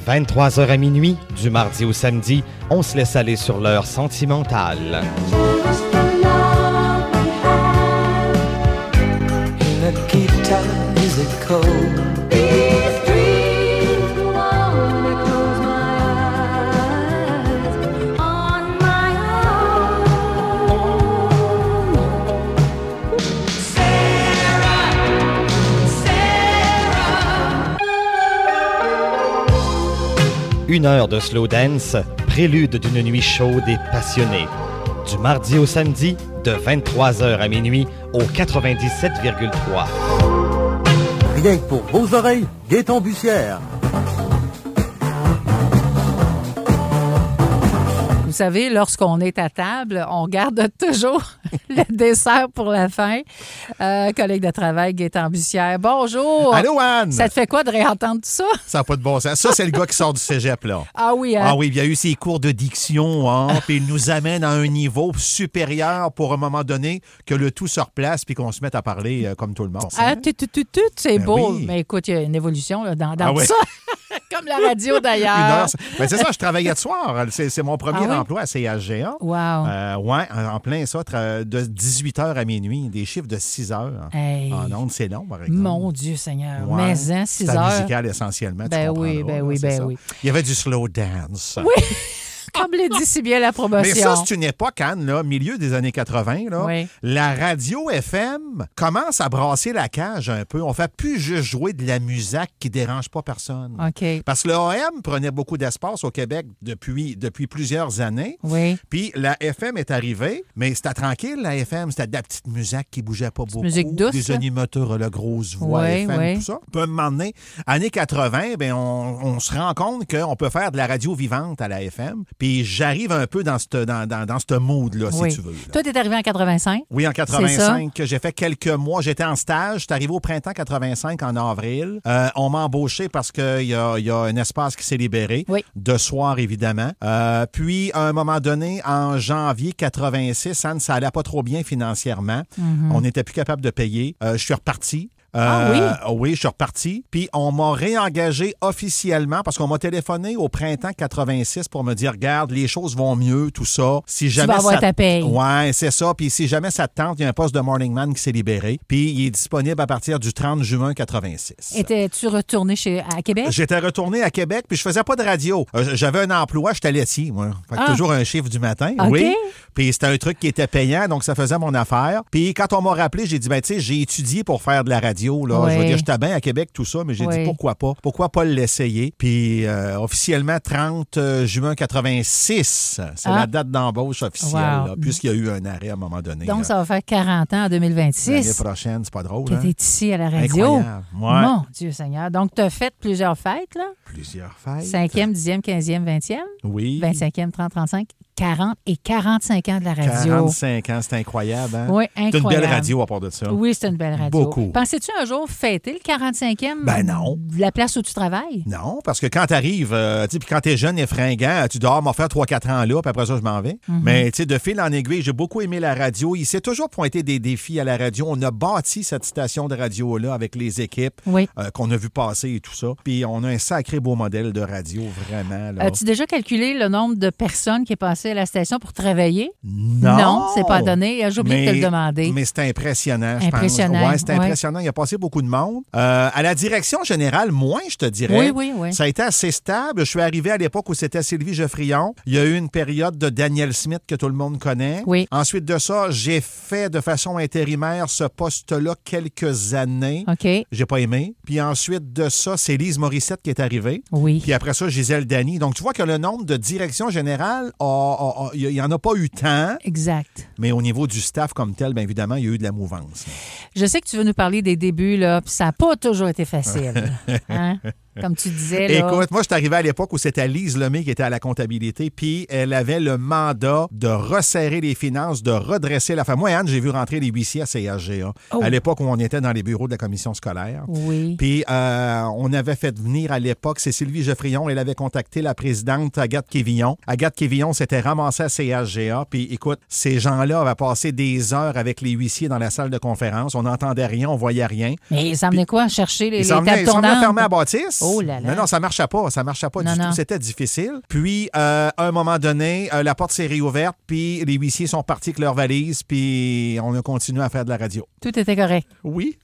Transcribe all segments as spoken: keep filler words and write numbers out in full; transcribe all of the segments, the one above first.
vingt-trois heures à minuit, du mardi au samedi, on se laisse aller sur l'heure sentimentale. Une heure de slow dance, prélude d'une nuit chaude et passionnée. Du mardi au samedi, de vingt-trois heures à minuit, au quatre-vingt-dix-sept virgule trois. Rien que pour vos oreilles, Gaëtan Bussière. Vous savez, lorsqu'on est à table, on garde toujours le dessert pour la fin. Euh, collègue de travail, Gaëtan Bussière. Bonjour. Allô, Anne. Ça te fait quoi de réentendre tout ça? Ça n'a pas de bon sens. Ça, c'est le gars qui sort du cégep, là. Ah oui, hein? Ah oui, il y a eu ses cours de diction, hein, puis il nous amène à un niveau supérieur pour, à un moment donné, que le tout se replace puis qu'on se mette à parler euh, comme tout le monde. Ah, tu, tu, tu, tu, c'est Ben beau. oui. Mais écoute, il y a une évolution là, dans, dans Ah tout oui. ça. Comme la radio, d'ailleurs. Une heure. c'est- Ben, c'est ça, je travaillais de soir. C'est, c'est mon premier Ah oui? emploi à C H G A. Wow. Euh, ouais, en en plein ça, tra- de dix-huit heures à minuit, des chiffres de six heures. Hey. En ondes, c'est long, par exemple. Mon Dieu Seigneur. Ouais. Mais hein, six C'est heures. musical essentiellement, tu Ben oui, comprendras, ben là, oui, c'est ben ça. oui. Il y avait du slow dance. Oui. Comme le dit si bien la promotion. Mais ça, c'est une époque, Anne, là, milieu des années quatre-vingts. Là, Oui. la radio F M commence à brasser la cage un peu. On fait plus juste jouer de la musique qui dérange pas personne. OK. Parce que le A M prenait beaucoup d'espace au Québec depuis, depuis plusieurs années. Oui. Puis la F M est arrivée, mais c'était tranquille, la F M. C'était de la petite musique qui bougeait pas beaucoup. musique douce, Des là. animateurs, la grosse voix Oui, F M, oui. tout ça. Puis à un moment donné, années quatre-vingts, ben, on, on se rend compte qu'on peut faire de la radio vivante à la F M. Puis j'arrive un peu dans ce dans, dans, dans ce mood-là, Oui. si tu veux. là. Toi, t'es arrivé en quatre-vingt-cinq. Oui, en C'est quatre-vingt-cinq, que j'ai fait quelques mois. J'étais en stage. J'étais arrivé au printemps quatre-vingt-cinq, en avril. Euh, on m'a embauché parce qu'il y a, y a un espace qui s'est libéré. Oui. De soir, évidemment. Euh, puis, à un moment donné, en janvier quatre-vingt-six, Anne, ça allait pas trop bien financièrement. On n'était plus capable de payer. Euh, je suis reparti. Ah oui? Euh, oui, je suis reparti. Puis on m'a réengagé officiellement parce qu'on m'a téléphoné au printemps quatre-vingt-six pour me dire, regarde, les choses vont mieux, tout ça. Si jamais vas avoir ça... ta paye. Ouais, c'est ça. Puis si jamais ça te tente, il y a un poste de Morning Man qui s'est libéré. Puis il est disponible à partir du trente juin quatre-vingt-six. Étais-tu retourné chez, à Québec? J'étais retourné à Québec, puis je faisais pas de radio. Euh, J'avais un emploi, j'étais laitier, moi. Fait que Ah. toujours un chiffre du matin. OK. Oui. Puis c'était un truc qui était payant, donc ça faisait mon affaire. Puis quand on m'a rappelé, j'ai dit, ben tu sais, j'ai étudié pour faire de la radio, là. Oui. Je veux dire, j'étais bien à Québec, tout ça, mais j'ai Oui. dit, pourquoi pas? Pourquoi pas l'essayer? Puis euh, officiellement, trente juin quatre-vingt-six, c'est Ah. la date d'embauche officielle, Wow. là, puisqu'il y a eu un arrêt à un moment donné. Donc, là. ça va faire quarante ans en deux mille L'année vingt-six prochaine, c'est pas drôle, que hein? tu es ici à la radio. Incroyable. Ouais. Mon Dieu Seigneur. Donc, tu as fait plusieurs fêtes, là? Plusieurs fêtes. Cinquième, dixième, quinzième, vingtième, Oui. vingt-cinquième, trente, trente-cinq, quarante et quarante-cinq ans de la radio. quarante-cinq ans, c'est incroyable, hein? Oui, C'est une incroyable. belle radio à part de ça. Oui, c'est une belle radio. Beaucoup. Pensais-tu un jour fêter le quarante-cinquième Ben non. de la place où tu travailles? Non, parce que quand t'arrives, euh, tu sais, puis quand t'es jeune et fringant, tu dors, m'en faire trois quatre ans là, puis après ça, je m'en vais. Mhm. Mais, tu sais, de fil en aiguille, j'ai beaucoup aimé la radio. Il s'est toujours pointé des défis à la radio. On a bâti cette station de radio-là avec les équipes Oui. euh, qu'on a vu passer et tout ça. Puis on a un sacré beau modèle de radio, vraiment. Là. As-tu déjà calculé le nombre de personnes qui est passé à la station pour travailler? Non. Non, c'est pas donné. J'ai oublié de te le Mais- demander. Mais c'est impressionnant, je Impressionnant, pense. Ouais, c'est ouais. impressionnant. Il y a passé beaucoup de monde. Euh, à la direction générale, moins, je te dirais. Oui, oui, oui. Ça a été assez stable. Je suis arrivé à l'époque où c'était Sylvie Geoffrion. Il y a eu une période de Daniel Smith que tout le monde connaît. Oui. Ensuite de ça, j'ai fait de façon intérimaire ce poste-là quelques années. OK. J'ai pas aimé. Puis ensuite de ça, c'est Lise Morissette qui est arrivée. Oui. Puis après ça, Gisèle Dany. Donc, tu vois que le nombre de directions générales, a- a- a- il n'y en a pas eu tant, Exact. mais au niveau du staff comme tel, bien évidemment, il y a eu de la mouvance. Je sais que tu veux nous parler des débuts, là, puis ça n'a pas toujours été facile. Hein? Comme tu disais, là. Écoute, moi, je suis arrivé à l'époque où c'était Lise Lemay qui était à la comptabilité, puis elle avait le mandat de resserrer les finances, de redresser la famille. Moi, Anne, j'ai vu rentrer les huissiers à C H G A, Oh. à l'époque où on était dans les bureaux de la commission scolaire. Oui. Puis, euh, on avait fait venir à l'époque, c'est Sylvie Geoffrion, elle avait contacté la présidente Agathe Quévillon. Agathe Quévillon s'était ramassée à C H G A, puis écoute, ces gens-là avaient passé des heures avec les huissiers dans la salle de conférence. On n'entendait rien, on voyait rien. Mais ça menait quoi? Chercher les, Ils les s'en venaient tables ils s'en venaient tournantes? fermer la bâtisse. Oh là là. Non, non, ça marchait pas. Ça marchait pas non, du non. tout. C'était difficile. Puis, euh, à un moment donné, euh, la porte s'est réouverte, puis les huissiers sont partis avec leurs valises, puis on a continué à faire de la radio. Tout était correct. Oui.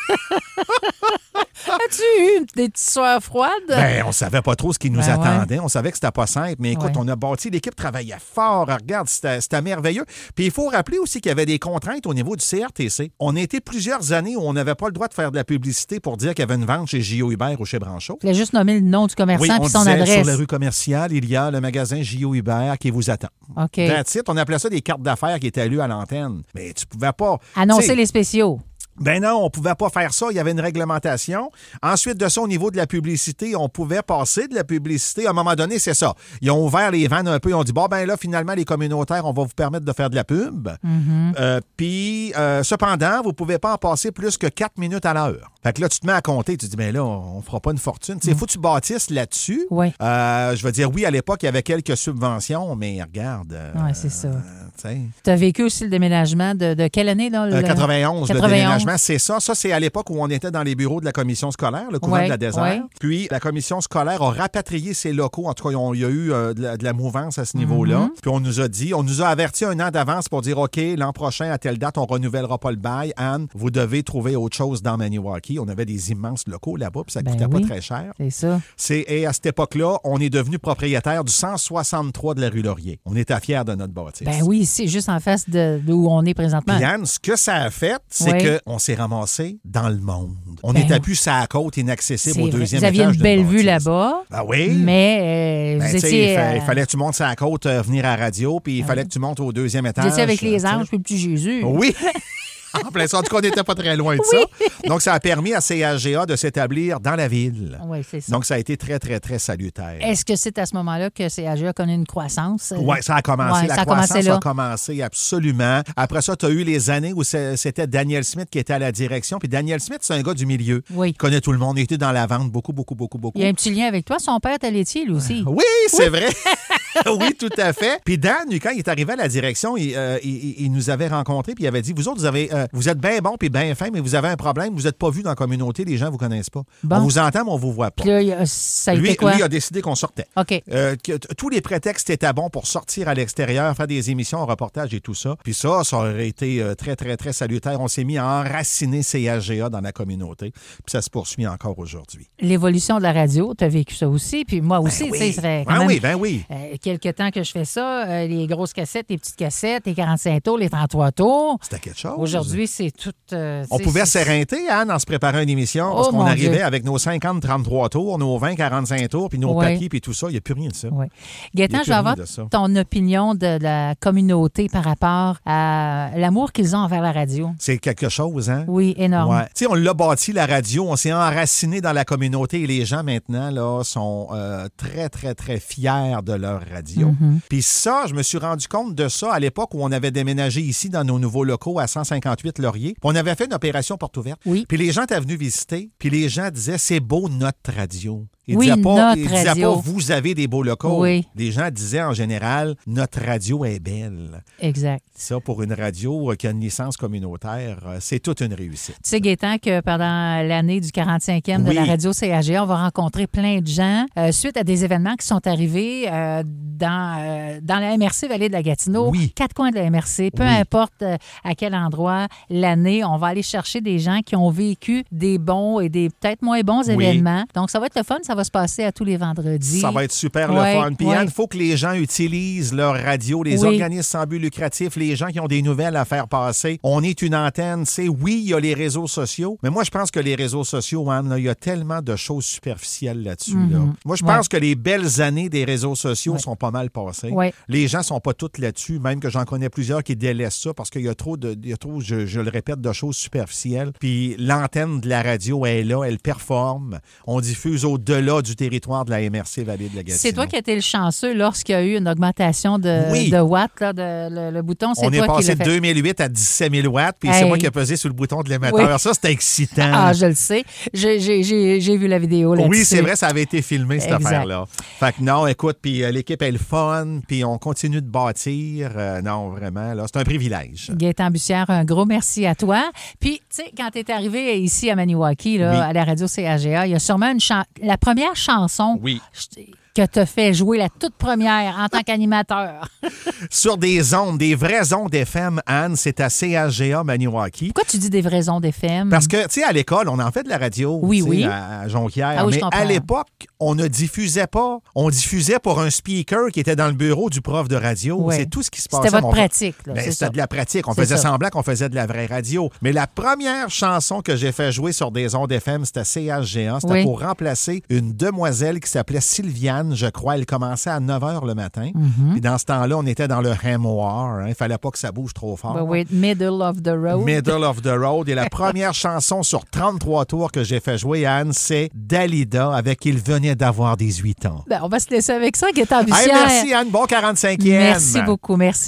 As-tu eu des petites soirs froides? Ben, on savait pas trop ce qui nous Ben attendait. On savait que c'était pas simple. Mais écoute, Ouais. on a bâti. L'équipe travaillait fort. Regarde, c'était, c'était merveilleux. Puis il faut rappeler aussi qu'il y avait des contraintes au niveau du C R T C. On a été plusieurs années où on n'avait pas le droit de faire de la publicité pour dire qu'il y avait une vente chez J O Hubert ou chez Branchot. Je voulais juste nommer le nom du commerçant Oui, on et son disait adresse. sur la rue commerciale, il y a le magasin J O Hubert qui vous attend. OK. That's it. On appelait ça des cartes d'affaires qui étaient lues à l'antenne. Mais tu pouvais pas... Annoncer t'sais, les spéciaux. Ben non, on pouvait pas faire ça. Il y avait une réglementation. Ensuite de ça, au niveau de la publicité, on pouvait passer de la publicité. À un moment donné, c'est ça. Ils ont ouvert les vannes un peu. Ils ont dit, bon, ben là, finalement, les communautaires, on va vous permettre de faire de la pub. Mm-hmm. Euh, Puis, euh, cependant, vous pouvez pas en passer plus que quatre minutes à l'heure. Fait que là, tu te mets à compter. Tu te dis, ben là, on fera pas une fortune. Il faut que tu bâtisses là-dessus. Oui. Euh, je veux dire, oui, à l'époque, il y avait quelques subventions, mais regarde. Euh, Oui, c'est ça. euh, Tu as vécu aussi le déménagement de, de quelle année? Là, le... Euh, quatre-vingt-onze, quatre-vingt-onze. le déménagement, c'est ça. Ça, c'est à l'époque où on était dans les bureaux de la commission scolaire, le couvent Ouais, de la Désert. ouais. Puis, la commission scolaire a rapatrié ses locaux. En tout cas, il y a eu euh, de, la, de la mouvance à ce niveau-là. Mm-hmm. Puis, on nous a dit, on nous a averti un an d'avance pour dire, OK, l'an prochain, à telle date, on renouvellera pas le bail. Anne, vous devez trouver autre chose dans Maniwaki. On avait des immenses locaux là-bas, puis ça Ben coûtait oui. pas très cher. C'est ça. C'est, et à cette époque-là, on est devenu propriétaire du cent soixante-trois de la rue Laurier. On était fiers de notre bâtisse. Ben oui, c'est juste en face de, de où on est présentement. Puis Anne, ce que ça a fait, c'est Oui. qu'on s'est ramassé dans le monde. On Ben n'était oui. plus sur la côte inaccessible C'est au vrai. deuxième Vous aviez étage une d'une belle vue bâtisse. là-bas. Ben oui. Mais euh, Ben, vous tu sais, étiez. il, fa- euh, il fallait que tu montes sur la côte, euh, venir à la radio, puis il Ah fallait oui. que tu montes au deuxième étage. vous étiez avec les euh, tu sais. anges puis le petit Jésus. Oui. En plein ça. En tout cas, on n'était pas très loin de Oui. ça. Donc, ça a permis à C H G A de s'établir dans la ville. Oui, c'est ça. Donc, ça a été très, très, très salutaire. Est-ce que c'est à ce moment-là que C A G a connu une croissance? Oui, ça a commencé. Ouais, la ça a croissance commencé là. a commencé absolument. Après ça, tu as eu les années où c'est- c'était Daniel Smith qui était à la direction. Puis Daniel Smith, c'est un gars du milieu. Oui. Il connaît tout le monde. Il était dans la vente beaucoup, beaucoup, beaucoup, beaucoup. Il y a un petit lien avec toi. Son père était laitier, lui aussi. Oui, c'est vrai. Oui, tout à fait. Puis Dan, lui, quand il est arrivé à la direction, il, euh, il- il nous avait rencontrés puis il avait dit, vous autres, vous, avez, euh, vous êtes bien bons puis bien fins, mais vous avez un problème. Vous n'êtes pas vus dans la communauté. Les gens ne vous connaissent pas. Bon. On vous entend, mais on ne vous voit pas. Puis là, il y a- ça a Lui, été quoi? lui a décidé qu'on sortait. OK. Euh, que t- tous les prétextes étaient bons pour sortir à l'extérieur, faire des émissions, un reportage et tout ça. Puis ça, ça aurait été euh, très, très, très salutaire. On s'est mis à enraciner C H G A dans la communauté. Puis ça se poursuit encore aujourd'hui. L'évolution de la radio, tu as vécu ça aussi. Puis moi aussi, Ben tu sais, oui. ça fait quand Ben même oui, ben oui. euh, quelques temps que je fais ça. Euh, les grosses cassettes, les petites cassettes, les quarante-cinq tours, les trente-trois tours. C'était quelque chose. Aujourd'hui, c'est tout... euh, On tu sais, pouvait c'est- s'éreinter, Anne, en se préparant une émission, parce Oh, qu'on mon arrivait Dieu. avec nos cinquante trente-trois tours, nos vingt quarante-cinq tours, puis nos Ouais. papiers, puis tout ça. Il n'y a plus rien de ça. Oui. Il y Gaétan, a je plus vais rien avoir de ça. ton opinion de la communauté par rapport à l'amour qu'ils ont envers la radio. C'est quelque chose, hein? Oui, énorme. Ouais. Tu sais, on l'a bâti, la radio, on s'est enraciné dans la communauté et les gens maintenant là, sont euh, très, très, très fiers de leur radio. Mm-hmm. Puis ça, je me suis rendu compte de ça à l'époque où on avait déménagé ici dans nos nouveaux locaux à cent cinquante-huit Laurier. Puis on avait fait une opération porte ouverte. Oui. Puis les gens étaient venus visiter, puis les gens disaient, c'est beau notre radio. Ils Oui, disaient pas, notre ils disaient radio. pas, vous avez des beaux locaux. Oui. Les gens disaient en général, notre radio est belle. Exact. Ça, pour une radio euh, qui a une licence communautaire, euh, c'est toute une réussite. Tu sais, Gaétan, que pendant l'année du quarante-cinquième de Oui. la radio C A G A, on va rencontrer plein de gens euh, suite à des événements qui sont arrivés euh, dans, euh, dans la M R C Vallée de la Gatineau, Oui. quatre coins de la M R C, peu Oui. importe euh, à quel endroit, l'année, on va aller chercher des gens qui ont vécu des bons et des peut-être moins bons Oui. événements. Donc, ça va être le fun, ça va se passer à tous les vendredis. Ça va être super Ouais, le fun. Puis ouais. Anne, il faut que les gens utilisent leur radio, les Oui. organismes sans but lucratif, les gens qui ont des nouvelles à faire passer. On est une antenne, c'est oui, il y a les réseaux sociaux, mais moi je pense que les réseaux sociaux, Anne, là, il y a tellement de choses superficielles là-dessus. là. Moi je pense Ouais. que les belles années des réseaux sociaux Ouais. sont pas mal passées. Ouais. Les gens sont pas toutes là-dessus, même que j'en connais plusieurs qui délaissent ça parce qu'il y a trop de, il y a trop, je, je le répète, de choses superficielles. Puis l'antenne de la radio est là, elle performe. On diffuse au-delà du territoire de la M R C Vallée de la Gatineau. C'est toi qui as été le chanceux lorsqu'il y a eu une augmentation de, Oui. de watts, là, de, le, le bouton, c'est On toi est qui passé l'as de fait. deux mille huit à dix-sept mille watts, puis Hey. c'est moi qui ai pesé sur le bouton de l'émetteur. Oui. Ça, c'était excitant. Ah, je le sais. J'ai, j'ai, j'ai, j'ai vu la vidéo là-dessus. Oui, c'est vrai, ça avait été filmé, cette Exact. affaire-là. Fait que non, écoute, puis euh, l'équipe est le fun, puis on continue de bâtir. Euh, non, vraiment, là, c'est un privilège. Gaétan Bussière, un gros merci à toi. Puis, tu sais, quand tu es arrivé ici à Maniwaki, là, Oui. à la radio C A G A, il y a sûrement une chan- la première première chanson Oui. que tu as fait jouer, la toute première en tant qu'animateur. Sur des ondes, des vraies ondes F M, Anne, c'est à C H G A Maniwaki. Pourquoi tu dis des vraies ondes F M? Parce que, tu sais, à l'école, on en fait de la radio oui, tu sais, oui. à Jonquière. Ah oui, mais je comprends. à l'époque, on ne diffusait pas. On diffusait pour un speaker qui était dans le bureau du prof de radio. Oui. C'est tout ce qui se passait. C'était votre mon... pratique. Là, Ben, c'est c'était ça. de la pratique. On C'est faisait ça. semblant qu'on faisait de la vraie radio. Mais la première chanson que j'ai fait jouer sur des ondes F M, c'était à C H G A. C'était Oui. pour remplacer une demoiselle qui s'appelait Sylviane, je crois. Elle commençait à neuf heures le matin. Mm-hmm. Puis dans ce temps-là, on était dans le ham war. Hein. Il fallait pas que ça bouge trop fort. Ben oui, Middle of the Road. Middle of the Road. Et la première chanson sur trente-trois tours que j'ai fait jouer, Anne, c'est Dalida avec Il venait d'avoir dix-huit ans. Ben, on va se laisser avec ça, Gaétan Hey, Bussière. merci, Anne. Bon quarante-cinquième. Merci beaucoup. Merci.